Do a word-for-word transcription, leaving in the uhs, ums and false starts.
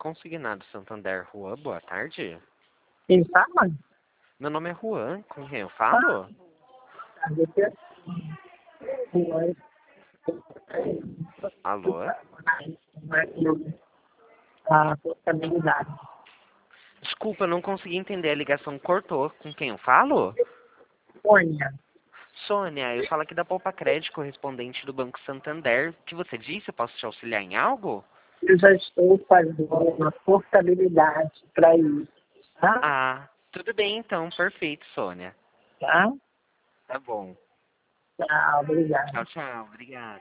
Consignado Santander, Juan, boa tarde. Quem fala? Meu nome é Juan, com quem eu falo? Alô? A portabilidade. Desculpa, eu não consegui entender, a ligação cortou. Com quem eu falo? Sônia, Sônia, eu falo aqui da Poupa Crédito, correspondente do Banco Santander. O que você disse? Eu posso te auxiliar em algo? eu já estou fazendo uma portabilidade para isso, tá? Ah, tudo bem então, perfeito, Sônia. Tá? Tá bom. Tchau, obrigada. Tchau, tchau, obrigado.